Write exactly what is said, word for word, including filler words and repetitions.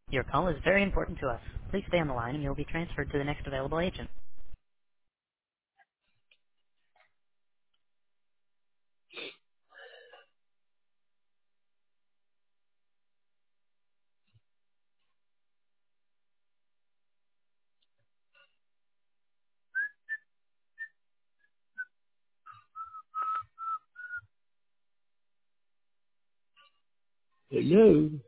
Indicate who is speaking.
Speaker 1: Your call is very important to us. Please stay on the line and you'll be transferred to the next available agent.
Speaker 2: Hello.